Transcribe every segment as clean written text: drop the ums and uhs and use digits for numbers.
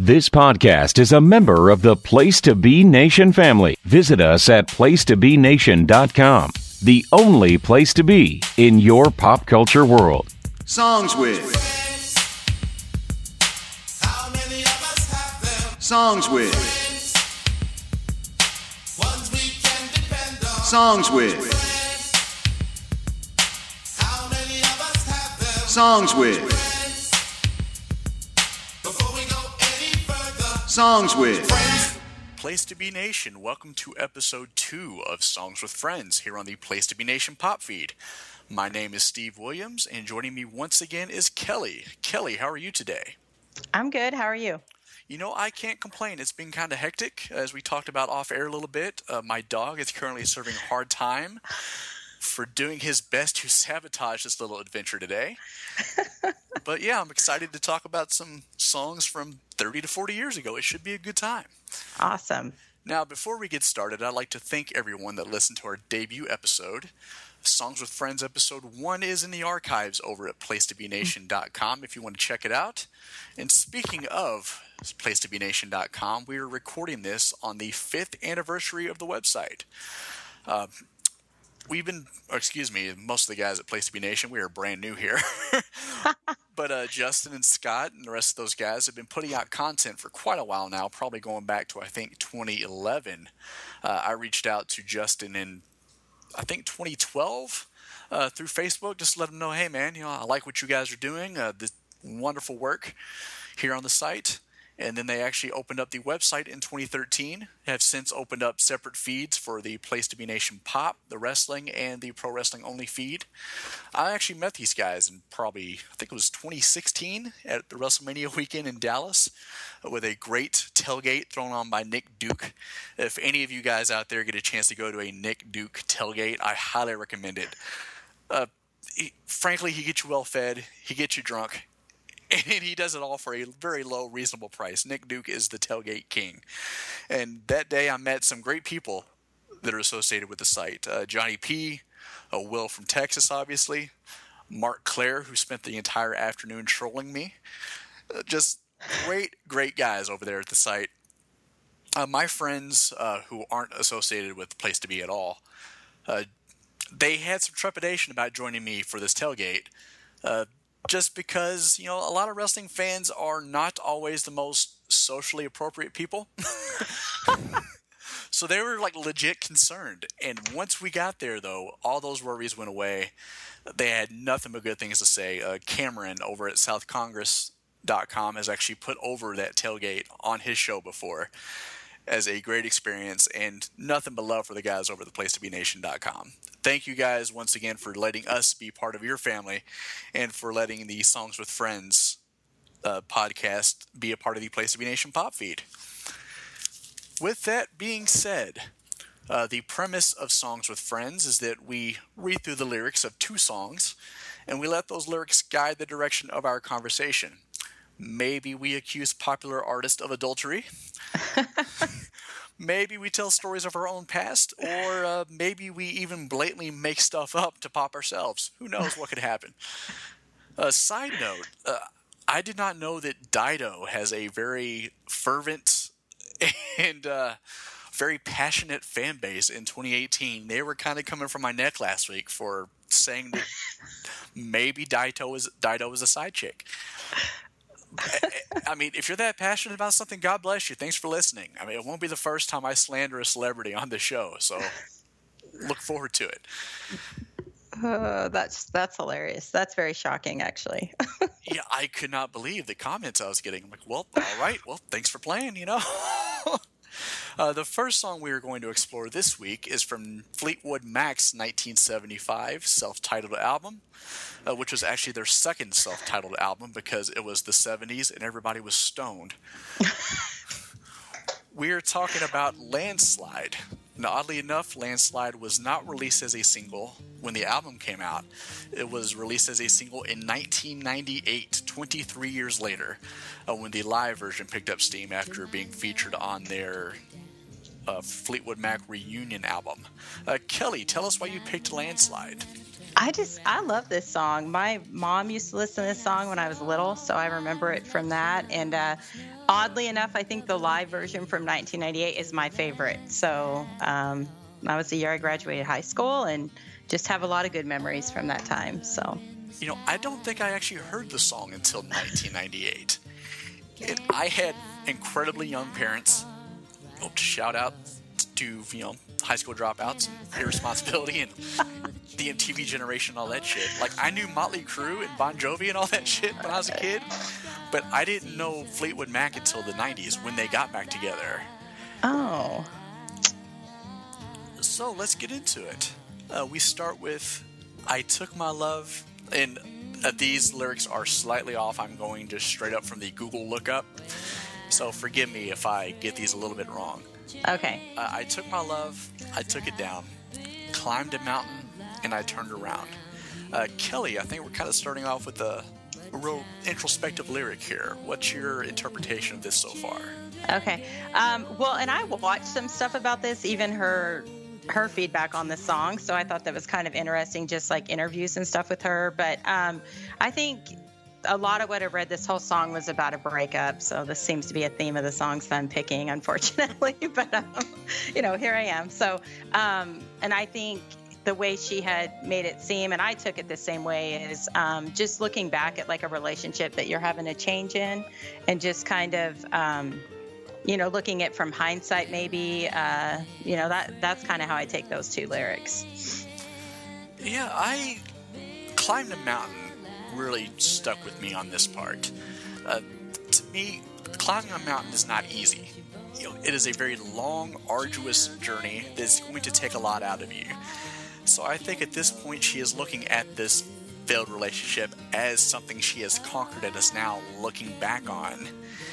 This podcast is a member of the Place to Be Nation family. Visit us at placetobenation.com, the only place to be in your pop culture world. Songs with. Songs with. Songs with. Songs with. Songs with. Place to Be Nation, welcome to episode 2 of Songs with Friends here on the Place to Be Nation pop feed. My name is Steve Williams, and joining me once again is Kelly. Kelly, how are you today? I'm good. How are you? You know, I can't complain. It's been kind of hectic, as we talked about off air a little bit. My dog is currently serving hard time for doing his best to sabotage this little adventure today. But yeah, I'm excited to talk about some songs from 30 to 40 years ago. It should be a good time. Awesome. Now, before we get started, I'd like to thank everyone that listened to our debut episode. Songs with Friends episode 1 is in the archives over at placetobenation.com if you want to check it out. And speaking of placetobenation.com, we are recording this on the 5th anniversary of the website. Most of the guys at Place to Be Nation, we are brand new here. But Justin and Scott and the rest of those guys have been putting out content for quite a while now, probably going back to, I think, 2011. I reached out to Justin in, I think, 2012 through Facebook, just to let him know, hey, man, I like what you guys are doing, this wonderful work here on the site. And then they actually opened up the website in 2013, have since opened up separate feeds for the Place to Be Nation Pop, the wrestling, and the pro wrestling only feed. I actually met these guys in probably, I think it was 2016 at the WrestleMania weekend in Dallas with a great tailgate thrown on by Nick Duke. If any of you guys out there get a chance to go to a Nick Duke tailgate, I highly recommend it. Frankly, he gets you well fed, he gets you drunk, and he does it all for a very low, reasonable price. Nick Duke is the tailgate king. And that day I met some great people that are associated with the site. Johnny P., Will from Texas, obviously. Mark Clare, who spent the entire afternoon trolling me. Just great guys over there at the site. My friends who aren't associated with the Place to Be at all, they had some trepidation about joining me for this tailgate. Just because, a lot of wrestling fans are not always the most socially appropriate people. So they were legit concerned. And once we got there, though, all those worries went away. They had nothing but good things to say. Cameron over at southcongress.com has actually put over that tailgate on his show before as a great experience, and nothing but love for the guys over at placetobenation.com. Thank you guys once again for letting us be part of your family and for letting the Songs with Friends podcast be a part of the Place to Be Nation pop feed. With that being said, the premise of Songs with Friends is that we read through the lyrics of 2 songs and we let those lyrics guide the direction of our conversation. Maybe we accuse popular artists of adultery. Maybe we tell stories of our own past, or maybe we even blatantly make stuff up to pop ourselves. Who knows what could happen? Side note, I did not know that Dido has a very fervent and very passionate fan base in 2018. They were kind of coming from my neck last week for saying that maybe Dido was a side chick. I mean, if you're that passionate about something, God bless you. Thanks for listening. I mean, it won't be the first time I slander a celebrity on the show, so look forward to it. That's hilarious. That's very shocking, actually. Yeah, I could not believe the comments I was getting. I'm like, well, all right. Well, thanks for playing, The first song we are going to explore this week is from Fleetwood Mac's 1975 self-titled album, which was actually their second self-titled album because it was the 70s and everybody was stoned. We are talking about Landslide. Now, oddly enough, Landslide was not released as a single when the album came out. It was released as a single in 1998, 23 years later, when the live version picked up steam after being featured on their Fleetwood Mac reunion album. Kelly, tell us why you picked Landslide. I love this song. My mom used to listen to this song when I was little, so I remember it from that. And oddly enough, I think the live version from 1998 is my favorite. So that was the year I graduated high school, and just have a lot of good memories from that time. So, I don't think I actually heard the song until 1998. I had incredibly young parents. Shout out to, high school dropouts and irresponsibility and the MTV generation and all that shit. Like, I knew Motley Crue and Bon Jovi and all that shit when I was a kid, but I didn't know Fleetwood Mac until the 90s when they got back together. oh, So let's get into it. We start with I Took My Love, and these lyrics are slightly off. I'm going just straight up from the Google lookup, so forgive me if I get these a little bit wrong. okay. I took my love, I took it down, climbed a mountain, and I turned around. Kelly, I think we're kind of starting off with a real introspective lyric here. What's your interpretation of this so far? Okay. Well, and I watched some stuff about this, even her feedback on the song. So I thought that was kind of interesting, just like interviews and stuff with her. But I think a lot of what I read, this whole song was about a breakup. So this seems to be a theme of the songs that I'm picking, unfortunately. But, here I am. So, and I think the way she had made it seem, and I took it the same way, is just looking back at like a relationship that you're having a change in, and just kind of, looking at from hindsight, maybe, that's kind of how I take those two lyrics. Yeah, I climbed a mountain really stuck with me on this part. To me, climbing a mountain is not easy. It is a very long, arduous journey that's going to take a lot out of you. So I think at this point she is looking at this failed relationship as something she has conquered and is now looking back on.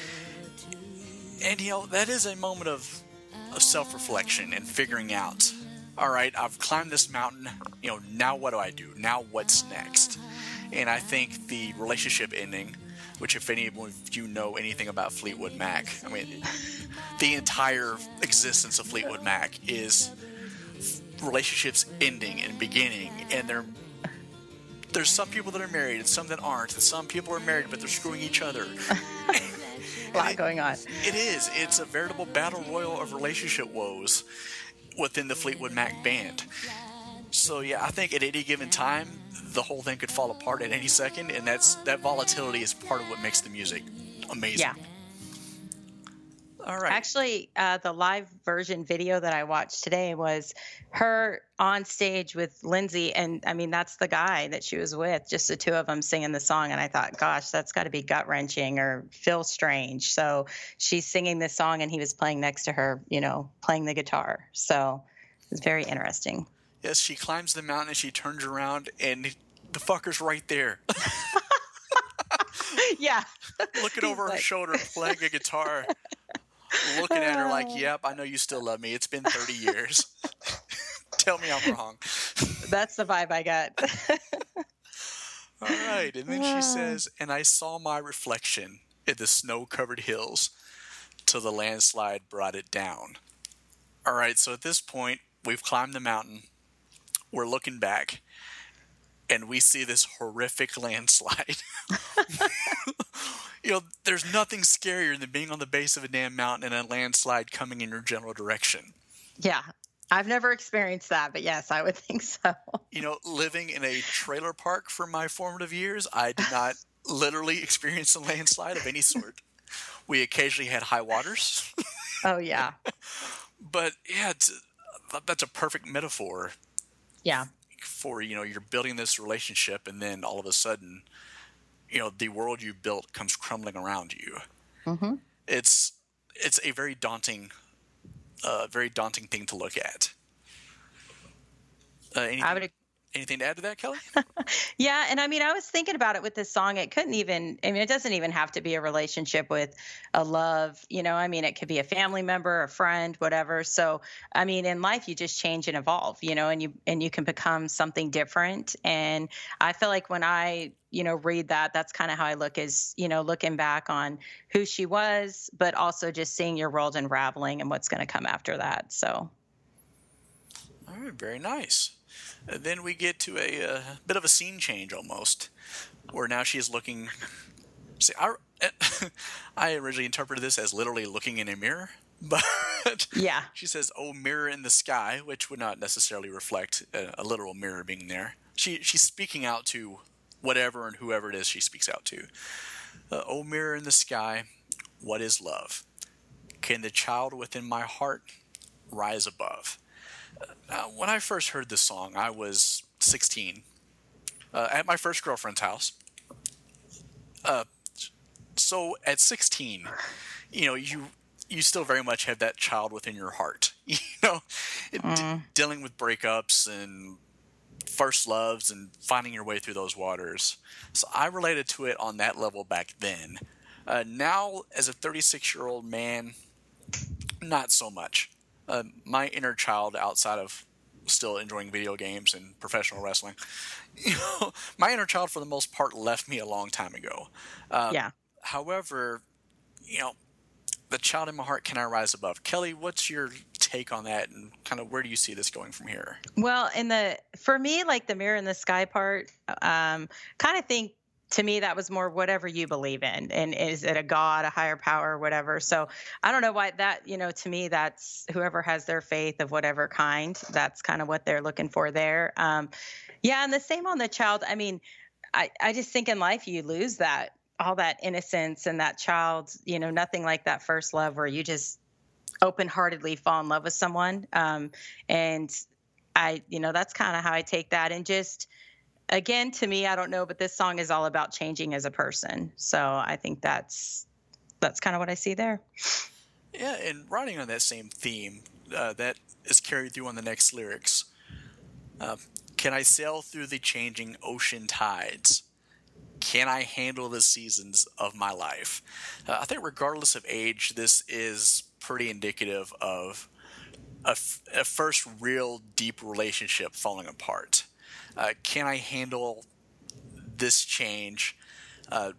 And, that is a moment of self-reflection and figuring out, all right, I've climbed this mountain, now what do I do? Now what's next? And I think the relationship ending, which if any of you know anything about Fleetwood Mac, the entire existence of Fleetwood Mac is relationships ending and beginning, and there's some people that are married and some that aren't, and some people are married but they're screwing each other. A lot going on. It is. It's a veritable battle royal of relationship woes within the Fleetwood Mac band. So yeah, I think at any given time, the whole thing could fall apart at any second, and that volatility is part of what makes the music amazing. Yeah. All right. Actually, the live version video that I watched today was her on stage with Lindsay. And that's the guy that she was with, just the two of them singing the song. And I thought, gosh, that's got to be gut wrenching or feel strange. So she's singing this song and he was playing next to her, playing the guitar. So it's very interesting. Yes, she climbs the mountain and she turns around and the fucker's right there. Yeah. Looking over her shoulder, playing a guitar. Looking at her like, yep, I know you still love me. It's been 30 years. Tell me I'm wrong. That's the vibe I got. All right. And then she says, and I saw my reflection in the snow-covered hills till the landslide brought it down. All right. So at this point, we've climbed the mountain. We're looking back. And we see this horrific landslide. There's nothing scarier than being on the base of a damn mountain and a landslide coming in your general direction. Yeah. I've never experienced that, but yes, I would think so. Living in a trailer park for my formative years, I did not literally experience a landslide of any sort. We occasionally had high waters. Oh, yeah. But, yeah, that's a perfect metaphor. Yeah. For, you're building this relationship and then all of a sudden, the world you built comes crumbling around you. Mm-hmm. It's a very daunting thing to look at. Anything to add to that, Kelly? Yeah. And I was thinking about it with this song. It doesn't even have to be a relationship with a love, it could be a family member, a friend, whatever. So, in life, you just change and evolve, and you can become something different. And I feel like when I, read that, that's kind of how I look is, looking back on who she was, but also just seeing your world unraveling and what's going to come after that. So. All right. Very nice. Then we get to a bit of a scene change almost, where now she is looking See, I originally interpreted this as literally looking in a mirror, but Yeah. she says, "Oh, mirror in the sky," which would not necessarily reflect a literal mirror being there. She's speaking out to whatever and whoever it is she speaks out to. "Oh, mirror in the sky, what is love? Can the child within my heart rise above?" When I first heard this song, I was 16 at my first girlfriend's house. So at 16, you still very much have that child within your heart. Dealing with breakups and first loves and finding your way through those waters. So I related to it on that level back then. Now, as a 36-year-old man, not so much. My inner child, outside of still enjoying video games and professional wrestling, my inner child, for the most part, left me a long time ago. Yeah. However, the child in my heart, can I rise above? Kelly, what's your take on that, and kind of where do you see this going from here? Well, for me, like the mirror in the sky part, kind of think, to me, that was more whatever you believe in. And is it a God, a higher power, whatever? So I don't know why that, to me, that's whoever has their faith of whatever kind, that's kind of what they're looking for there. Yeah. And the same on the child. I mean, I just think in life you lose all that innocence and that child, nothing like that first love where you just open-heartedly fall in love with someone. And that's kind of how I take that. And just, again, to me, I don't know, but this song is all about changing as a person. So I think that's kind of what I see there. Yeah, and riding on that same theme, that is carried through on the next lyrics. Can I sail through the changing ocean tides? Can I handle the seasons of my life? I think regardless of age, this is pretty indicative of a first real deep relationship falling apart. Can I handle this change? I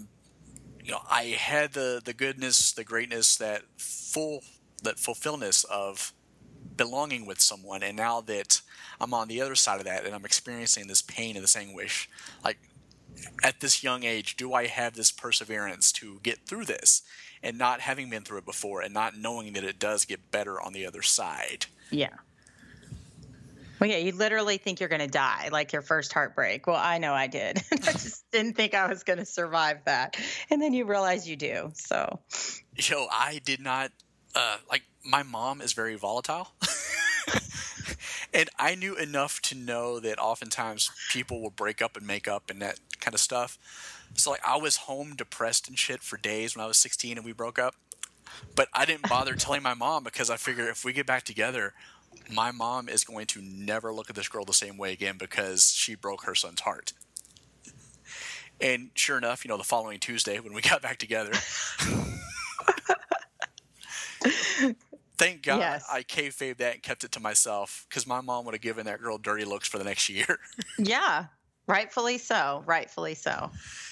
had the goodness, the greatness, that fulfillness of belonging with someone, and now that I'm on the other side of that and I'm experiencing this pain and this anguish, like at this young age, do I have this perseverance to get through this, and not having been through it before and not knowing that it does get better on the other side? Yeah. Well, yeah, you literally think you're going to die, like your first heartbreak. Well, I know I did. I just didn't think I was going to survive that. And then you realize you do. So, I did not, my mom is very volatile. And I knew enough to know that oftentimes people will break up and make up and that kind of stuff. So, I was home depressed and shit for days when I was 16 and we broke up. But I didn't bother telling my mom, because I figured if we get back together, my mom is going to never look at this girl the same way again because she broke her son's heart. And sure enough, the following Tuesday when we got back together, thank God Yes. I kayfabed that and kept it to myself, because my mom would have given that girl dirty looks for the next year. Yeah, rightfully so. Rightfully so.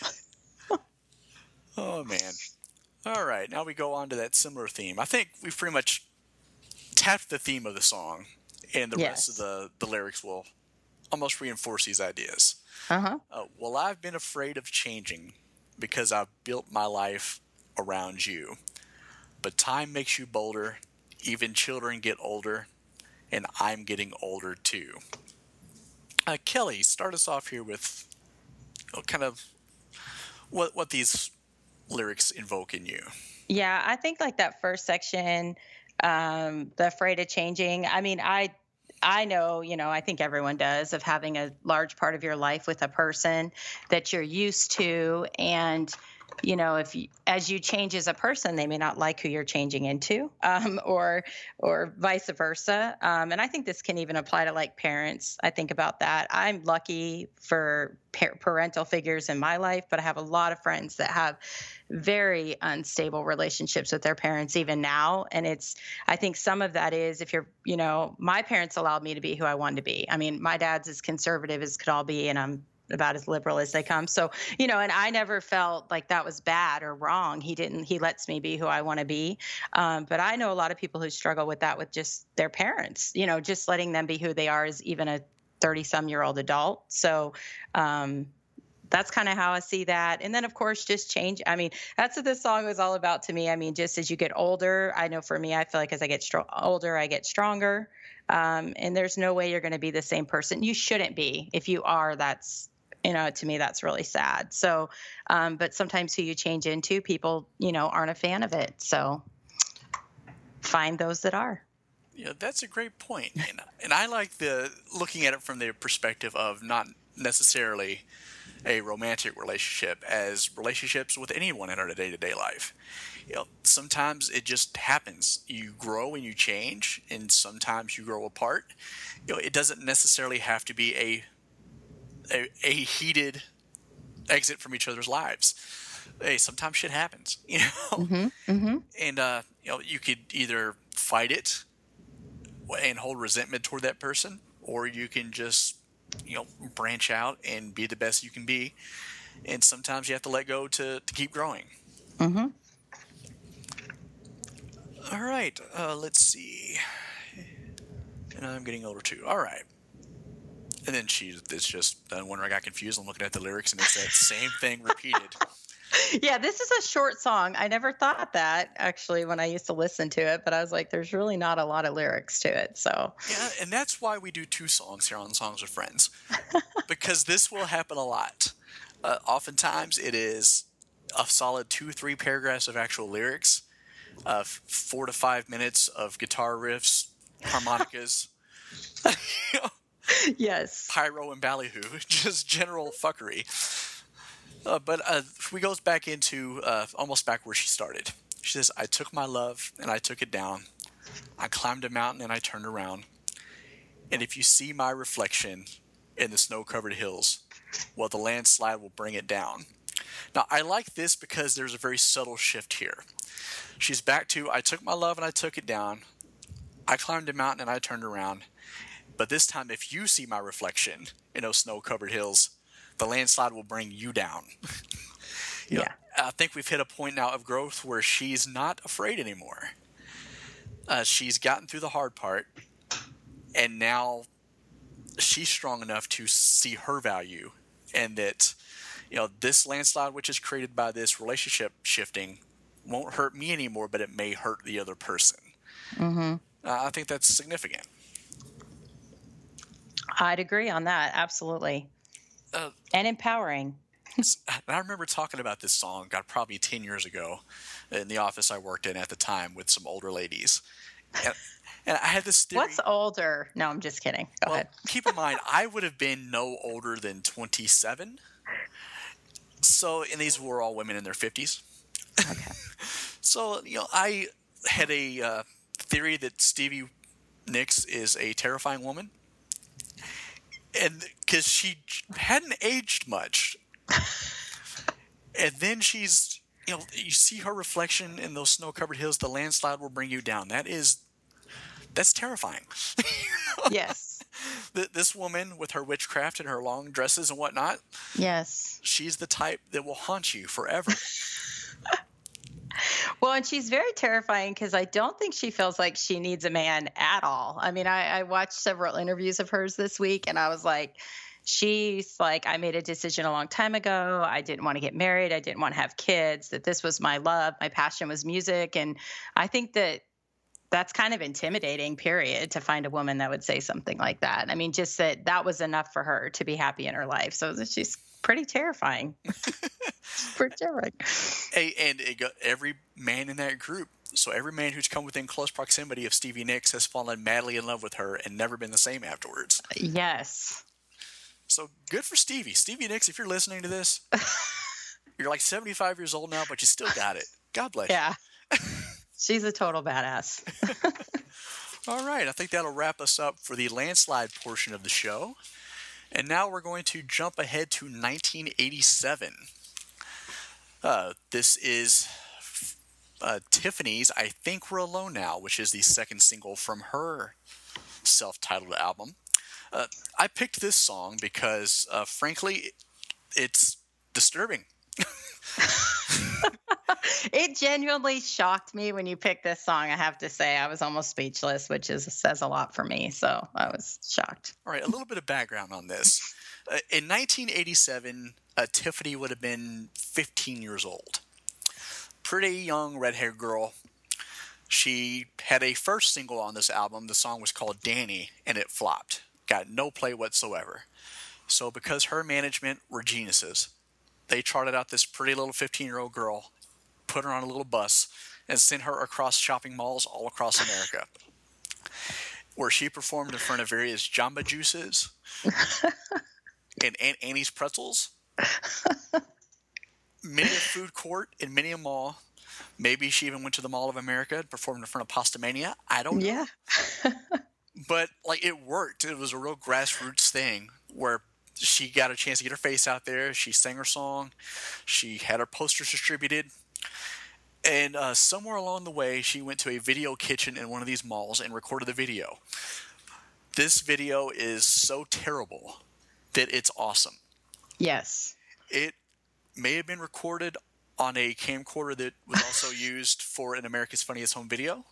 Oh, man. All right, now we go on to that similar theme. I think we've pretty much tapped the theme of the song, and the rest of the lyrics will almost reinforce these ideas. Uh-huh. Well, I've been afraid of changing because I've built my life around you. But time makes you bolder, even children get older, and I'm getting older too. Kelly, start us off here with kind of what these lyrics invoke in you. Yeah, I think like that first section, the afraid of changing. I mean, I know, I think everyone does, of having a large part of your life with a person that you're used to. And, as you change as a person, they may not like who you're changing into, or vice versa. And I think this can even apply to like parents. I think about that. I'm lucky for parental figures in my life, but I have a lot of friends that have very unstable relationships with their parents even now. And I think some of that is, if you're, my parents allowed me to be who I wanted to be. I mean, my dad's as conservative as could all be, and I'm about as liberal as they come. So, and I never felt like that was bad or wrong. He lets me be who I want to be. But I know a lot of people who struggle with that with just their parents, just letting them be who they are as even a 30-some-year-old adult. So, that's kind of how I see that. And then, of course, just change. I mean, that's what this song was all about to me. I mean, just as you get older, I know for me, I feel like as I get older, I get stronger. And there's no way you're going to be the same person. You shouldn't be. If you are, that's, to me, that's really sad. So, but sometimes who you change into, people, aren't a fan of it. So find those that are. Yeah, that's a great point. And I like looking at it from the perspective of not necessarily a romantic relationship, as relationships with anyone in our day-to-day life. Sometimes it just happens. You grow and you change, and sometimes you grow apart. It doesn't necessarily have to be a heated exit from each other's lives. Hey, sometimes shit happens, Mm-hmm, mm-hmm. And you could either fight it and hold resentment toward that person, or you can just branch out and be the best you can be. And sometimes you have to let go to keep growing. Mm-hmm. All right, let's see. And I'm getting older too. All right. And then it's just whenever I got confused, I'm looking at the lyrics and it's that same thing repeated. Yeah, this is a short song. I never thought that actually when I used to listen to it, but I was like, there's really not a lot of lyrics to it. So yeah, and that's why we do 2 songs here on Songs with Friends, because this will happen a lot. Oftentimes, it is a solid 2-3 paragraphs of actual lyrics, 4 to 5 minutes of guitar riffs, harmonicas. Yes, pyro and ballyhoo, just general fuckery. But we goes back into almost back where she started. She says, I took my love and I took it down. I climbed a mountain and I turned around. And if you see my reflection in the snow-covered hills, well, the landslide will bring it down. Now, I like this because there's a very subtle shift here. She's back to, I took my love and I took it down. I climbed a mountain and I turned around. But this time, if you see my reflection in those snow-covered hills, the landslide will bring you down. Yeah. I think we've hit a point now of growth where she's not afraid anymore. She's gotten through the hard part, and now she's strong enough to see her value, and that this landslide, which is created by this relationship shifting, won't hurt me anymore, but it may hurt the other person. Mm-hmm. I think that's significant. I'd agree on that. Absolutely. And empowering. I remember talking about this song, probably 10 years ago, in the office I worked in at the time with some older ladies. And I had this theory. What's older? No, I'm just kidding. Go ahead. Keep in mind, I would have been no older than 27. So, and these were all women in their 50s. Okay. So, I had a theory that Stevie Nicks is a terrifying woman. And because she hadn't aged much. And then she's, you see her reflection in those snow-covered hills, the landslide will bring you down. That's terrifying. Yes. This woman with her witchcraft and her long dresses and whatnot. Yes. She's the type that will haunt you forever. Well, and she's very terrifying because I don't think she feels like she needs a man at all. I mean, I watched several interviews of hers this week, and I was like, she's like, I made a decision a long time ago. I didn't want to get married. I didn't want to have kids, that this was my love. My passion was music. And I think that's kind of intimidating, period, to find a woman that would say something like that. I mean, just that was enough for her to be happy in her life. So she's pretty terrifying. Pretty terrifying. Hey, and every man in that group, so every man who's come within close proximity of Stevie Nicks has fallen madly in love with her and never been the same afterwards. Yes. So good for Stevie. Stevie Nicks, if you're listening to this, you're like 75 years old now, but you still got it. God bless you. Yeah. She's a total badass. All right. I think that'll wrap us up for the landslide portion of the show. And now we're going to jump ahead to 1987. This is Tiffany's I Think We're Alone Now, which is the second single from her self-titled album. I picked this song because, frankly, it's disturbing. It genuinely shocked me when you picked this song. I have to say, I was almost speechless, which says a lot for me. So I was shocked. All right, a little bit of background on this. In 1987, Tiffany would have been 15 years old. Pretty young red-haired girl. She had a first single on this album. The song was called Danny, and it flopped. Got no play whatsoever. So because her management were geniuses, they charted out this pretty little 15-year-old girl, put her on a little bus, and sent her across shopping malls all across America, where she performed in front of various Jamba Juices and Aunt Annie's Pretzels, many a food court in many a mall. Maybe she even went to the Mall of America and performed in front of Pastamania. I don't know. Yeah. But like, it worked. It was a real grassroots thing where she got a chance to get her face out there. She sang her song. She had her posters distributed. And somewhere along the way, she went to a video kitchen in one of these malls and recorded the video. This video is so terrible that it's awesome. Yes. It may have been recorded on a camcorder that was also used for an America's Funniest Home Video.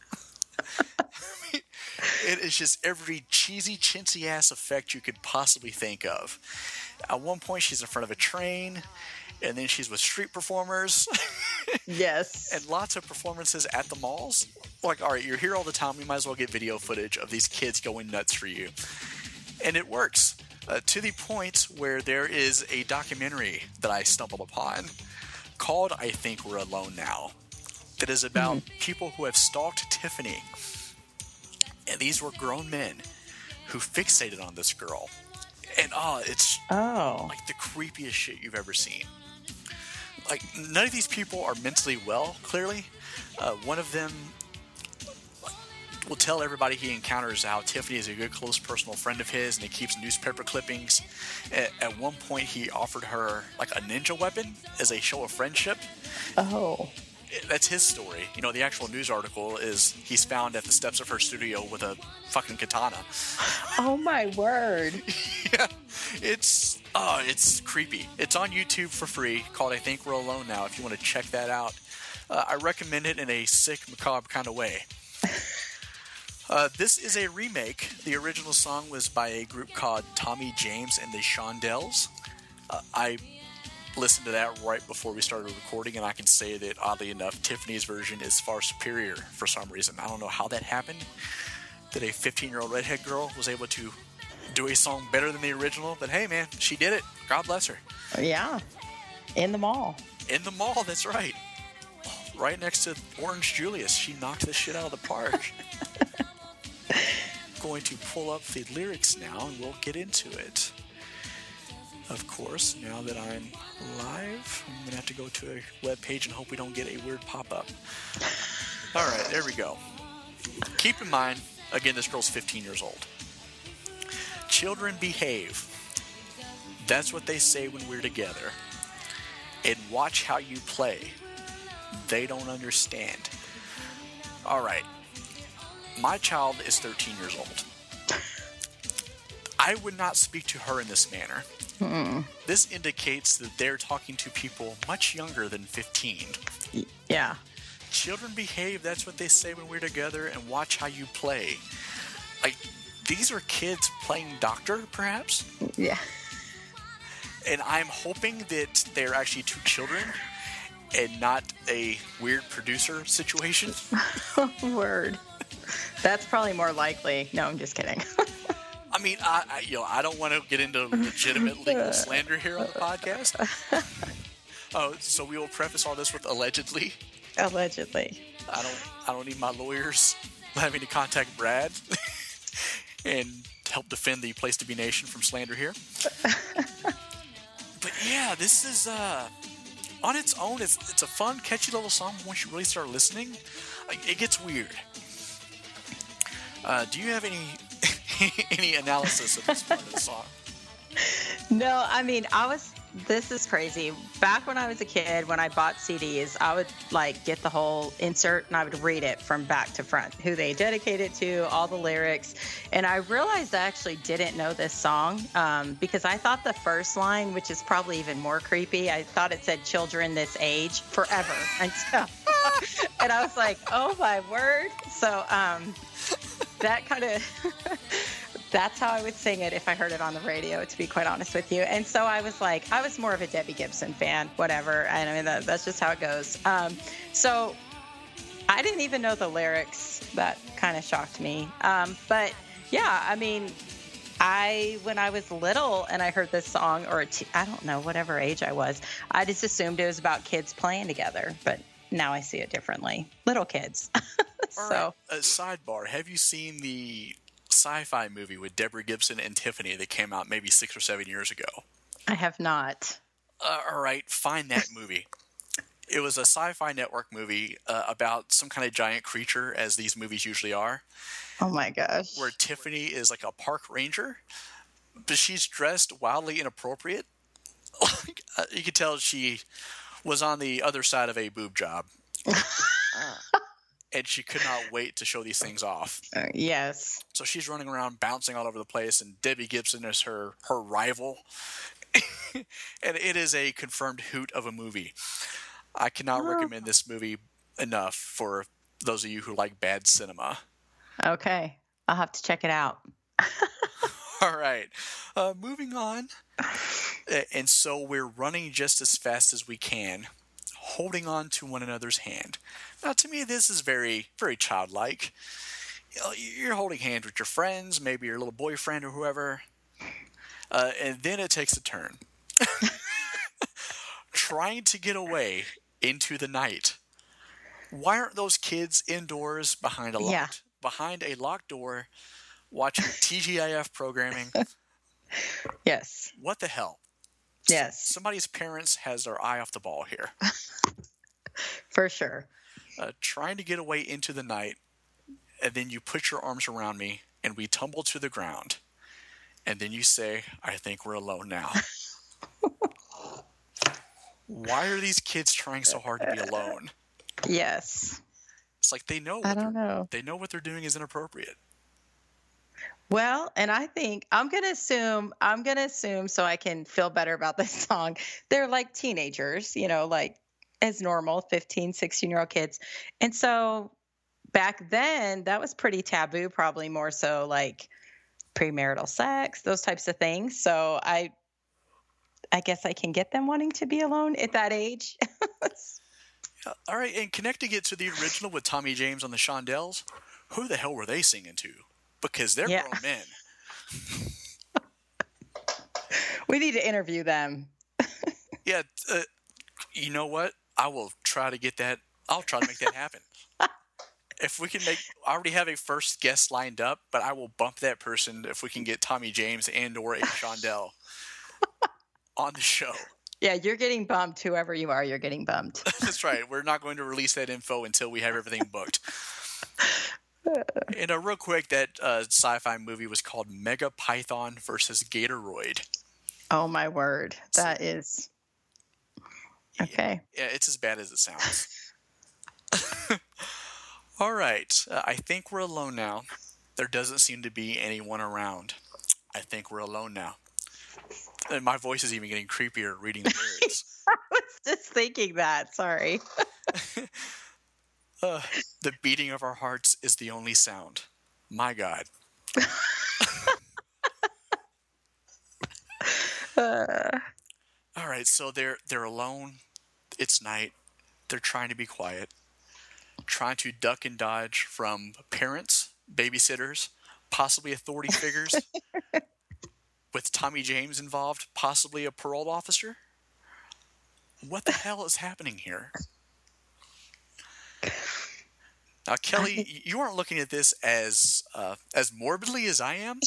It is just every cheesy, chintzy-ass effect you could possibly think of. At one point, she's in front of a train, and then she's with street performers. Yes. And lots of performances at the malls. Like, all right, you're here all the time. We might as well get video footage of these kids going nuts for you. And it works. To the point where there is a documentary that I stumbled upon called I Think We're Alone Now, that is about people who have stalked Tiffany. And these were grown men who fixated on this girl. And it's like the creepiest shit you've ever seen. Like, none of these people are mentally well, clearly. One of them will tell everybody he encounters how Tiffany is a good, close, personal friend of his, and he keeps newspaper clippings. At one point, he offered her, like, a ninja weapon as a show of friendship. Oh. That's his story. You know, the actual news article is he's found at the steps of her studio with a fucking katana. Oh, my word. Yeah. It's creepy. It's on YouTube for free, called I Think We're Alone Now, if you want to check that out. I recommend it in a sick, macabre kind of way. This is a remake. The original song was by a group called Tommy James and the Shondells. I listened to that right before we started recording, and I can say that, oddly enough, Tiffany's version is far superior for some reason. I don't know how that happened, that a 15-year-old redhead girl was able to do a song better than the original, but hey, man, she did it. God bless her. Yeah. In the mall. In the mall, that's right. Right next to Orange Julius. She knocked this shit out of the park. Going to pull up the lyrics now, and we'll get into it. Of course, now that I'm live, I'm going to have to go to a web page and hope we don't get a weird pop-up. All right, there we go. Keep in mind, again, this girl's 15 years old. Children behave. That's what they say when we're together. And watch how you play. They don't understand. All right. My child is 13 years old. I would not speak to her in this manner. This indicates that they're talking to people much younger than 15. Yeah. Children behave, that's what they say when we're together, and watch how you play. Like, these are kids playing doctor, perhaps? Yeah. And I'm hoping that they're actually two children and not a weird producer situation. Word. That's probably more likely. No, I'm just kidding. I mean, I don't want to get into legitimate legal slander here on the podcast. Oh, so we will preface all this with allegedly. Allegedly. I don't need my lawyers having to contact Brad and help defend the Place to Be Nation from slander here. But yeah, this is on its own. It's a fun, catchy little song. But once you really start listening, it gets weird. Do you have any analysis of this part of the song? No, I mean, this is crazy. Back when I was a kid, when I bought CDs, I would like get the whole insert and I would read it from back to front, who they dedicated to, all the lyrics. And I realized I actually didn't know this song because I thought the first line, which is probably even more creepy, I thought it said children this age forever. And I was like, oh my word. So that kind of That's how I would sing it if I heard it on the radio, to be quite honest with you. And so I was like, I was more of a Debbie Gibson fan, whatever. And I mean, that's just how it goes. So I didn't even know the lyrics. That kind of shocked me. But yeah, I mean, when I was little and I heard this song, or I don't know, whatever age I was, I just assumed it was about kids playing together. But now I see it differently. Little kids. All right. Sidebar, have you seen the sci-fi movie with Deborah Gibson and Tiffany that came out maybe 6 or 7 years ago? I have not. All right, find that movie. It was a Sci-Fi Network movie about some kind of giant creature, as these movies usually are. Oh my gosh. Where Tiffany is like a park ranger, but she's dressed wildly inappropriate. You could tell she was on the other side of a boob job. And she could not wait to show these things off. Yes. So she's running around bouncing all over the place, and Debbie Gibson is her rival. And it is a confirmed hoot of a movie. I cannot recommend this movie enough for those of you who like bad cinema. Okay. I'll have to check it out. All right. Moving on. And so we're running just as fast as we can, holding on to one another's hand. Now, to me, this is very, very childlike. You're holding hands with your friends, maybe your little boyfriend or whoever, and then it takes a turn. Trying to get away into the night. Why aren't those kids indoors behind a locked door watching TGIF programming? Yes. What the hell? Yes. Somebody's parents has their eye off the ball here. For sure. Trying to get away into the night, and then you put your arms around me, and we tumble to the ground. And then you say, I think we're alone now. Why are these kids trying so hard to be alone? Yes. It's like they know. They know what they're doing is inappropriate. Well, and I think I'm going to assume so I can feel better about this song. They're like teenagers, like as normal, 15, 16-year-old kids. And so back then that was pretty taboo, probably more so like premarital sex, those types of things. So I guess I can get them wanting to be alone at that age. All right. And connecting it to the original with Tommy James on the Shondells, who the hell were they singing to? Because they're grown men. We need to interview them. Yeah. You know what? I will try to get that. I'll try to make that happen. If we can I already have a first guest lined up, but I will bump that person if we can get Tommy James and or a Shondell on the show. Yeah, you're getting bumped. Whoever you are, you're getting bumped. That's right. We're not going to release that info until we have everything booked. And real quick, that sci-fi movie was called Mega Python versus Gatoroid. Oh, my word. That is... Okay. Yeah, it's as bad as it sounds. All right. I think we're alone now. There doesn't seem to be anyone around. I think we're alone now. And my voice is even getting creepier reading the lyrics. I was just thinking that. Sorry. The beating of our hearts is the only sound. My God. All right, so they're alone. It's night. They're trying to be quiet, trying to duck and dodge from parents, babysitters, possibly authority figures, with Tommy James involved, possibly a parole officer. What the hell is happening here? Now, Kelly, you aren't looking at this as morbidly as I am.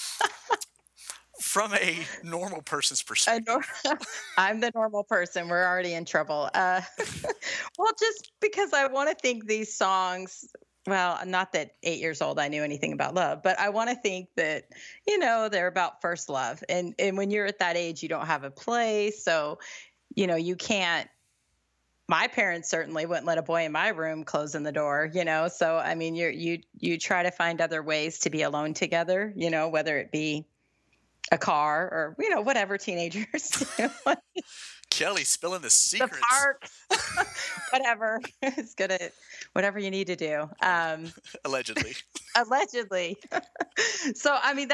From a normal person's perspective. I'm the normal person. We're already in trouble. Well, just because I want to think these songs, well, not that 8 years old I knew anything about love, but I want to think that, they're about first love. And when you're at that age, you don't have a place. So, you can't. My parents certainly wouldn't let a boy in my room closing the door, So, I mean, you try to find other ways to be alone together, whether it be a car or, whatever teenagers do. Kelly spilling the secrets. The park, whatever. It's whatever you need to do. Allegedly. Allegedly. So, I mean,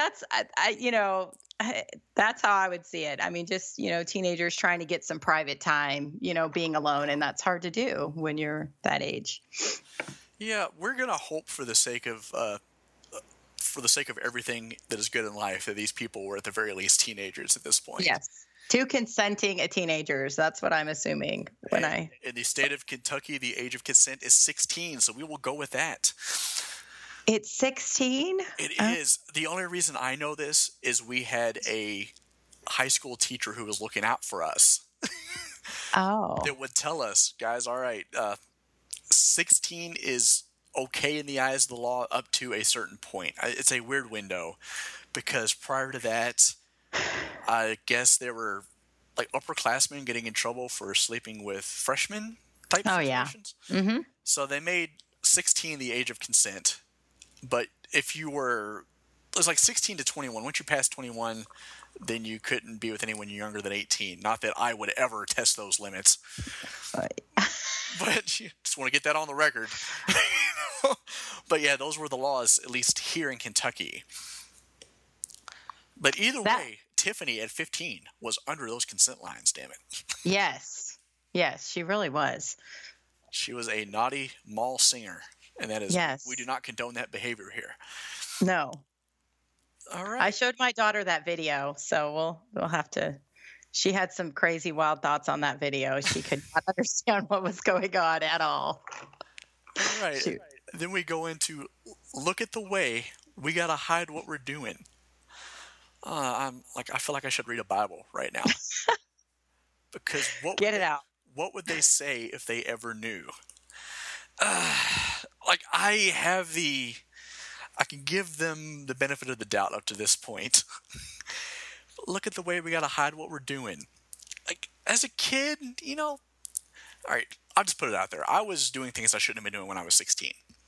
that's how I would see it. I mean, just, teenagers trying to get some private time, being alone. And that's hard to do when you're that age. Yeah, we're going to hope for the sake of everything that is good in life that these people were at the very least teenagers at this point. Yes. Two consenting teenagers. That's what I'm assuming in the state of Kentucky, the age of consent is 16. So we will go with that. It's 16? It is. The only reason I know this is we had a high school teacher who was looking out for us. Oh. That would tell us, guys, all right, 16 is okay in the eyes of the law up to a certain point. It's a weird window because prior to that, I guess there were like upperclassmen getting in trouble for sleeping with freshmen type situations. Yeah. Mm-hmm. So they made 16 the age of consent. But if you were, it was like 16 to 21. Once you passed 21, then you couldn't be with anyone younger than 18. Not that I would ever test those limits. But you just want to get that on the record. But yeah, those were the laws, at least here in Kentucky. But either way, Tiffany at 15 was under those consent lines, damn it. Yes. Yes, she really was. She was a naughty mall singer. And that is, we do not condone that behavior here. No. All right. I showed my daughter that video, so we'll have to. She had some crazy, wild thoughts on that video. She could not understand what was going on at all. All right. Shoot. Then we go into look at the way we gotta hide what we're doing. I feel like I should read a Bible right now. Because get it out. What would they say if they ever knew? I can give them the benefit of the doubt up to this point. Look at the way we gotta hide what we're doing. Like, as a kid, all right, I'll just put it out there. I was doing things I shouldn't have been doing when I was 16.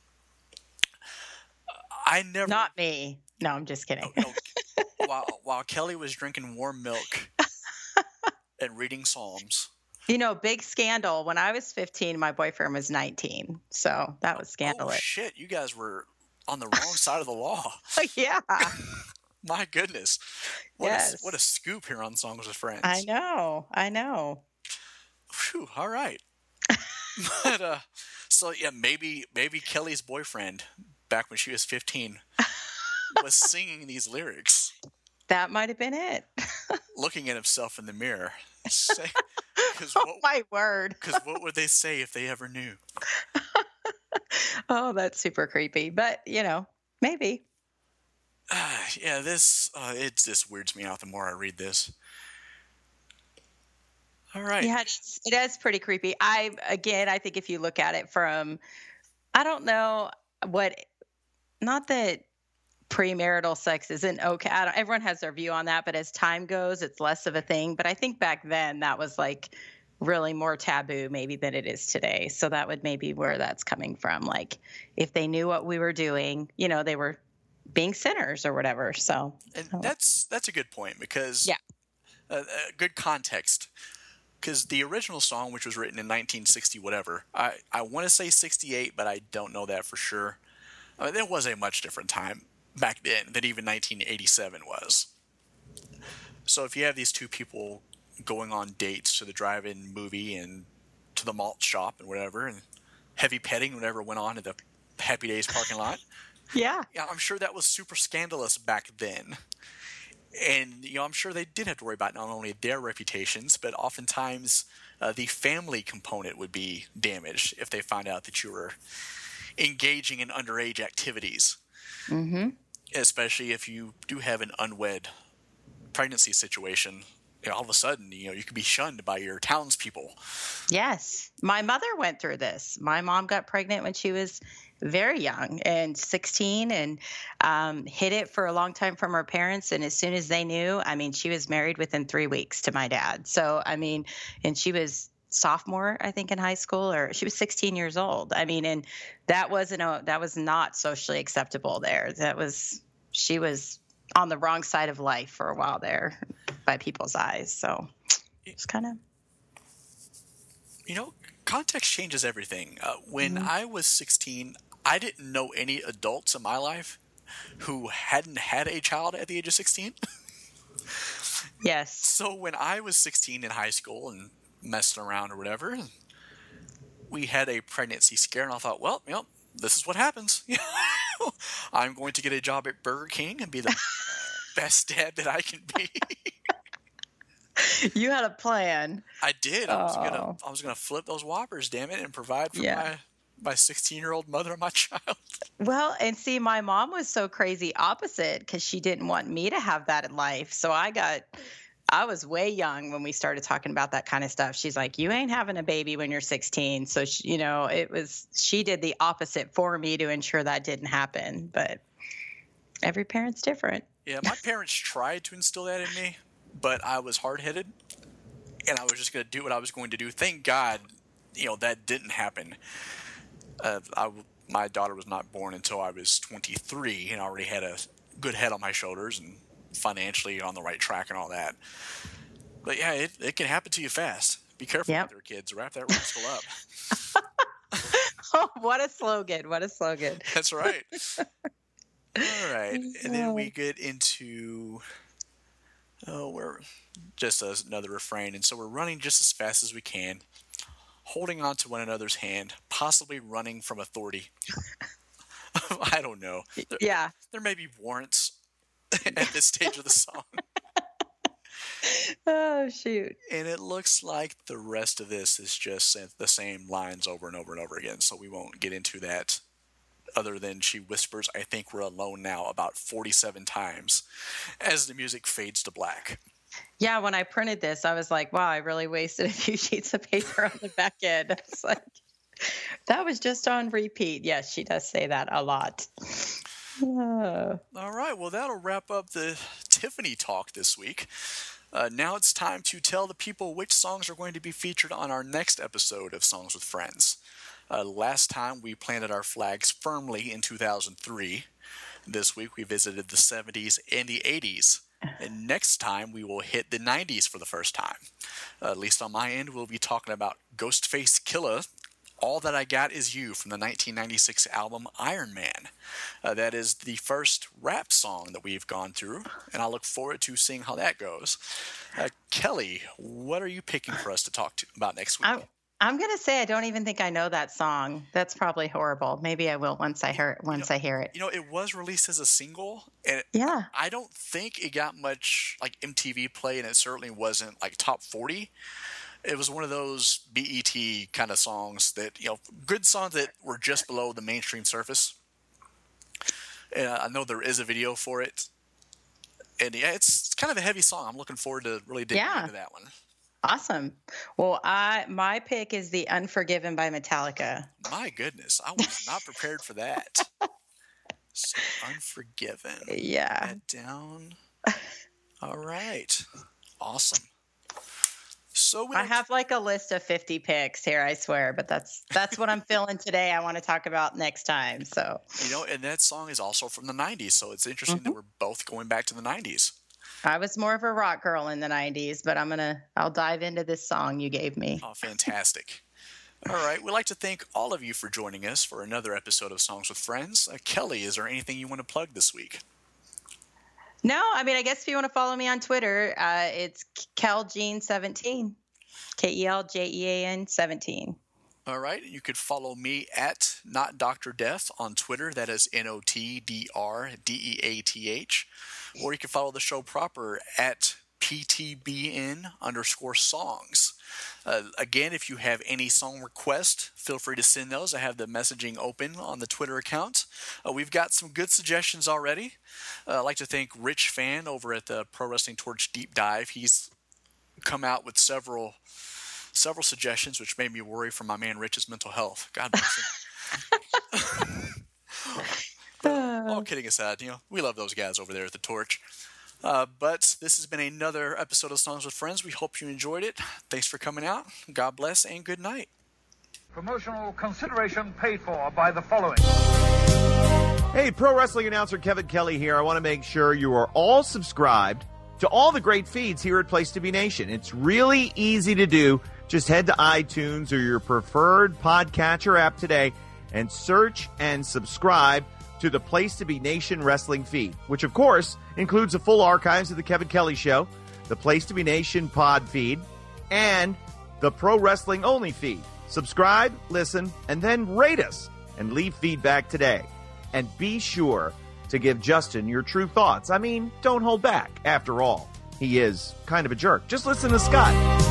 Not me. No, I'm just kidding. No. While Kelly was drinking warm milk and reading Psalms. Big scandal. When I was 15, my boyfriend was 19. So that was scandalous. Oh, shit. You guys were on the wrong side of the law. Yeah. My goodness. What a scoop here on Songs with Friends. I know. Phew, all right. But, so yeah, maybe Kelly's boyfriend, back when she was 15, was singing these lyrics. That might have been it. Looking at himself in the mirror. My word. Because what would they say if they ever knew? Oh, that's super creepy. But, maybe. Yeah, it just weirds me out the more I read this. All right. Yeah, it is pretty creepy. I think if you look at it from, I don't know not that premarital sex isn't okay. Everyone has their view on that, but as time goes, it's less of a thing. But I think back then that was like really more taboo maybe than it is today. So that would maybe where that's coming from. Like if they knew what we were doing, they were being sinners or whatever. So that's a good point because good context. Because the original song, which was written in 1960 whatever, I want to say 68, but I don't know that for sure. There was a much different time back then than even 1987 was. So if you have these two people going on dates to the drive-in movie and to the malt shop and whatever, and heavy petting whatever went on at the Happy Days parking lot. Yeah, I'm sure that was super scandalous back then. And, I'm sure they did have to worry about not only their reputations, but oftentimes the family component would be damaged if they found out that you were engaging in underage activities. Mm-hmm. Especially if you do have an unwed pregnancy situation. All of a sudden, you could be shunned by your townspeople. Yes. My mother went through this. My mom got pregnant when she was very young and 16 and hid it for a long time from her parents. And as soon as they knew, she was married within 3 weeks to my dad. So, and she was sophomore, I think, in high school, or she was 16 years old. And that was not socially acceptable there. She was on the wrong side of life for a while there by people's eyes. So it's kind of, context changes everything. When I was 16, I didn't know any adults in my life who hadn't had a child at the age of 16. Yes. So when I was 16 in high school and messing around or whatever, we had a pregnancy scare, and I thought, well, this is what happens. I'm going to get a job at Burger King and be the best dad that I can be. You had a plan. I did. I was gonna flip those Whoppers, damn it, and provide for my 16-year-old mother and my child. Well, and see, my mom was so crazy opposite because she didn't want me to have that in life. So I was way young when we started talking about that kind of stuff. She's like, you ain't having a baby when you're 16. So, she did the opposite for me to ensure that didn't happen. But every parent's different. Yeah, my parents tried to instill that in me, but I was hard-headed, and I was just going to do what I was going to do. Thank God, that didn't happen. My daughter was not born until I was 23, and I already had a good head on my shoulders and financially on the right track and all that. But yeah, it can happen to you fast. Be careful with your kids. Wrap that rascal up. Oh, what a slogan. What a slogan. That's right. All right. And then we get into... we're just another refrain. And so we're running just as fast as we can, holding on to one another's hand, possibly running from authority. I don't know. There may be warrants at this stage of the song. Oh, shoot. And it looks like the rest of this is just the same lines over and over and over again, so we won't get into that. Other than she whispers, "I think we're alone now," about 47 times as the music fades to black. Yeah, when I printed this, I was like, wow, I really wasted a few sheets of paper on the back end. I was like, that was just on repeat. Yes, she does say that a lot. All right, well, that'll wrap up the Tiffany talk this week. Now it's time to tell the people which songs are going to be featured on our next episode of Songs with Friends. Last time we planted our flags firmly in 2003. This week we visited the 70s and the 80s. And next time we will hit the 90s for the first time. At least on my end, we'll be talking about Ghostface Killah, All That I Got Is You from the 1996 album Iron Man. That is the first rap song that we've gone through, and I look forward to seeing how that goes. Kelly, what are you picking for us to talk about next week? I'm going to say I don't even think I know that song. That's probably horrible. Maybe I will once I hear it. It was released as a single, and I don't think it got much like MTV play, and it certainly wasn't like top 40. It was one of those BET kind of songs that, good songs that were just below the mainstream surface. And I know there is a video for it. And yeah, it's kind of a heavy song. I'm looking forward to really digging into that one. Awesome. Well, my pick is The Unforgiven by Metallica. My goodness, I was not prepared for that. So Unforgiven. Yeah. Head down. All right. Awesome. So I have like a list of 50 picks here, I swear, but that's what I'm feeling today. I want to talk about next time. So and that song is also from the 90s, so it's interesting that we're both going back to the 90s. I was more of a rock girl in the 90s, but I'll dive into this song you gave me. Oh, fantastic. All right. We'd like to thank all of you for joining us for another episode of Songs with Friends. Kelly, is there anything you want to plug this week? No, I guess if you want to follow me on Twitter, it's KelJean17, KELJEAN 17. All right. You could follow me at Not Dr. Death on Twitter. That is NOTDRDEATH. Or you can follow the show proper at PTBN_songs. Again, if you have any song requests, feel free to send those. I have the messaging open on the Twitter account. We've got some good suggestions already. I'd like to thank Rich Fan over at the Pro Wrestling Torch Deep Dive. He's come out with several suggestions, which made me worry for my man Rich's mental health. God bless him. All kidding aside, we love those guys over there at the Torch. But this has been another episode of Songs with Friends. We hope you enjoyed it. Thanks for coming out. God bless and good night. Promotional consideration paid for by the following. Hey, pro wrestling announcer Kevin Kelly here. I want to make sure you are all subscribed to all the great feeds here at Place to Be Nation. It's really easy to do. Just head to iTunes or your preferred podcatcher app today and search and subscribe to the Place to Be Nation Wrestling feed, which of course includes the full archives of the Kevin Kelly Show, the Place to Be Nation pod feed, and the Pro Wrestling Only feed. Subscribe, listen, and then rate us and leave feedback today. And be sure to give Justin your true thoughts. I mean, don't hold back. After all, he is kind of a jerk. Just listen to Scott.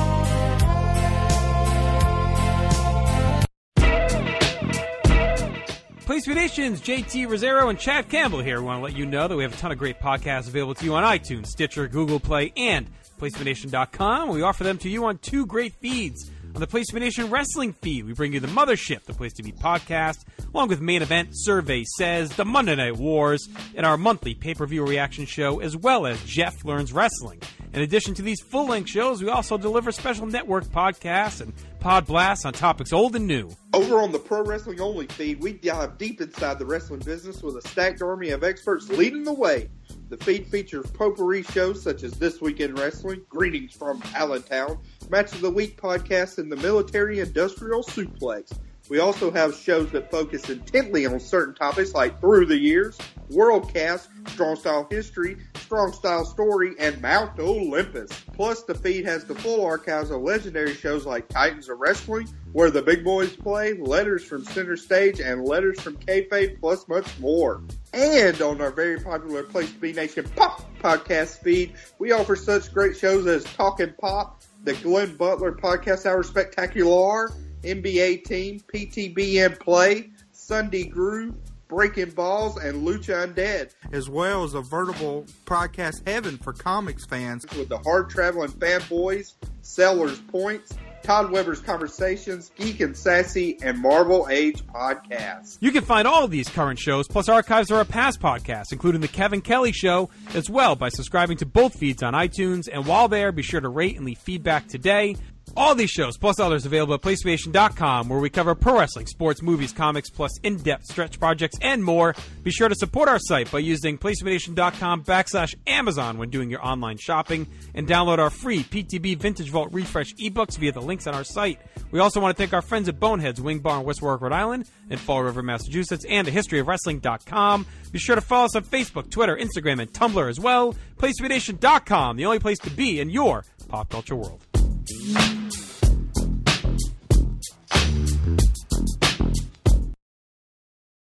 Place to Be Nation's JT Rosero and Chad Campbell here. We want to let you know that we have a ton of great podcasts available to you on iTunes, Stitcher, Google Play, and PlaceToBeNation.com. We offer them to you on two great feeds. On the Place to Be Nation Wrestling feed, we bring you the Mothership, the Place to Be podcast, along with Main Event, Survey Says, the Monday Night Wars, and our monthly pay-per-view reaction show, as well as Jeff Learns Wrestling. In addition to these full-length shows, we also deliver special network podcasts and pod blasts on topics old and new. Over on the Pro Wrestling Only feed, we dive deep inside the wrestling business with a stacked army of experts leading the way. The feed features potpourri shows such as This Week in Wrestling, Greetings from Allentown, Match of the Week podcast, and the Military Industrial Suplex. We also have shows that focus intently on certain topics like Through the Years, Worldcast, Strong Style History, Strong Style Story, and Mount Olympus. Plus, the feed has the full archives of legendary shows like Titans of Wrestling, Where the Big Boys Play, Letters from Center Stage, and Letters from Kayfabe, plus much more. And on our very popular Place to Be Nation Pop podcast feed, we offer such great shows as Talkin' Pop, the Glenn Butler Podcast Hour Spectacular, NBA Team, PTBN Play, Sunday Groove, Breaking Balls, and Lucha Undead. As well as a veritable podcast heaven for comics fans. With the Hard Traveling Fanboys, Sellers Points, Todd Weber's Conversations, Geek and Sassy, and Marvel Age podcasts. You can find all of these current shows, plus archives of our past podcasts, including The Kevin Kelly Show, as well by subscribing to both feeds on iTunes. And while there, be sure to rate and leave feedback today. All these shows, plus others, available at PlaceToBeNation.com, where we cover pro wrestling, sports, movies, comics, plus in-depth stretch projects and more. Be sure to support our site by using PlaceToBeNation.com/Amazon when doing your online shopping, and download our free PTB Vintage Vault Refresh ebooks via the links on our site. We also want to thank our friends at Boneheads Wing Bar in West Warwick, Rhode Island, and Fall River, Massachusetts, and thehistoryofwrestling.com. Be sure to follow us on Facebook, Twitter, Instagram, and Tumblr as well. PlaceToBeNation.com, the only place to be in your pop culture world.